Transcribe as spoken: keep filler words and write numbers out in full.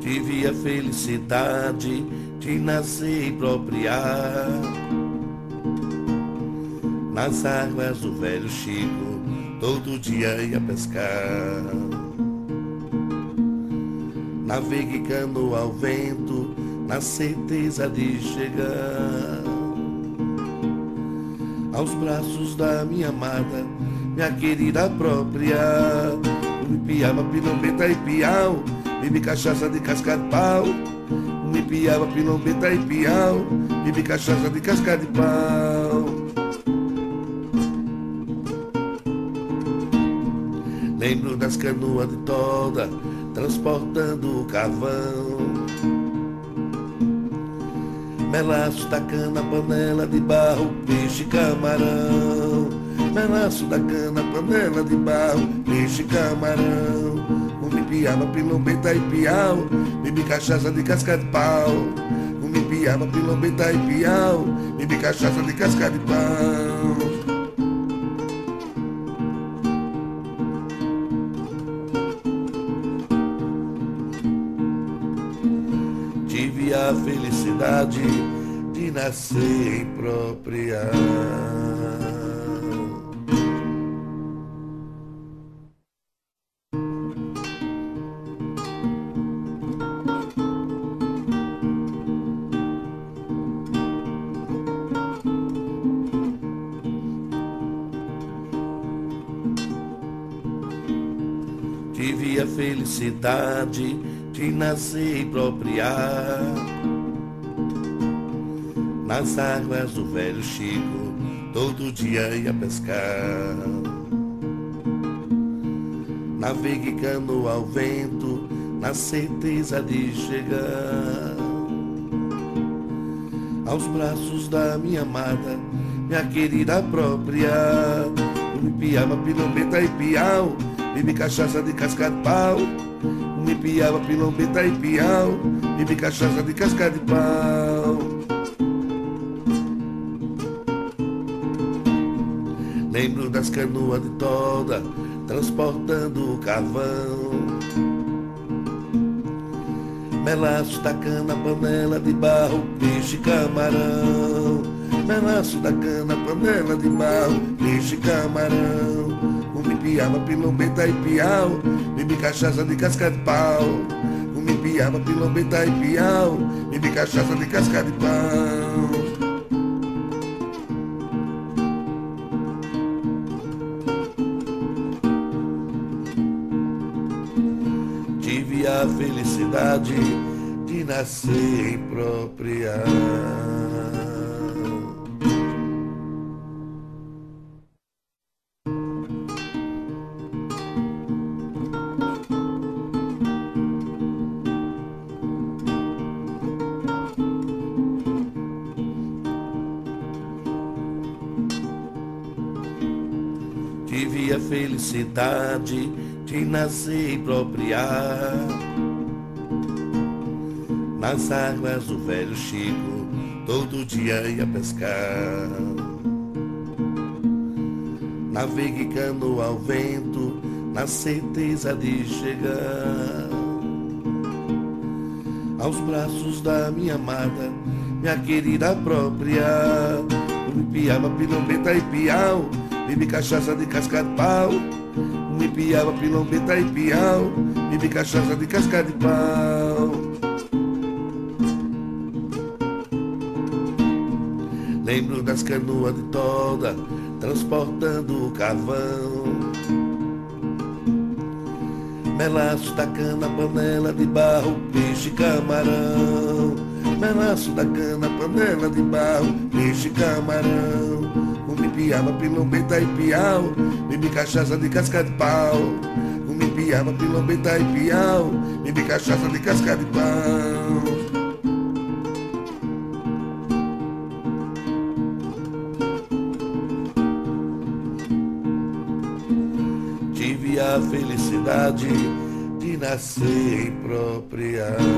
Tive a felicidade de nascer e procriar nas águas do velho Chico, todo dia ia pescar. Navegando ao vento, na certeza de chegar aos braços da minha amada, minha querida própria. Me piava, pilombeta e piau, bebi cachaça de casca de pau. Me piava, pilombeta e piau, bebi cachaça de casca de pau. Lembro das canoas de toda, transportando o carvão. Melaço da cana, panela de barro, peixe, camarão. Melaço da cana, panela de barro, peixe, camarão. Comi piaba, pilombeta e piau, bebi cachaça de casca de pau. Comi piaba, pilombeta e piau, bebi cachaça de casca de pau. Tive a felicidade de nascer e procriar. Tive a felicidade de nascer e procriar nas águas do velho Chico, todo dia ia pescar. Navegando ao vento, na certeza de chegar aos braços da minha amada, minha querida própria. Me piava, pilombeta e piau, bebi cachaça de casca de pau. Me piava, pilombeta e piau, bebi cachaça de casca de pau. Lembro das canoas de toda, transportando o carvão. Melaço da cana, panela de barro, peixe, camarão. Melaço da cana, panela de barro, peixe, camarão. Comi piaba, pilombeta e piau, bebi cachaça de casca de pau. Comi piaba, pilombeta e piau, bebi cachaça de casca de pau. Tive a felicidade de nascer e procriar. Tive a felicidade de nascer e procriar nas águas do velho Chico, todo dia ia pescar. Navegando ao vento, na certeza de chegar aos braços da minha amada, minha querida própria. Me piava, pilombeta e piau, bebi cachaça de casca de pau. Me piava, pilombeta e piau, bebi cachaça de casca de pau. Lembro das canoas de toda, transportando o carvão. Melaço da cana, panela de barro, peixe, camarão. Melaço da cana, panela de barro, peixe, camarão. Comi piaba, pilombeta e piau, bebi cachaça de casca de pau. Comi piaba, pilombeta e piau, bebi cachaça de casca de pau. Tive a felicidade de nascer e procriar.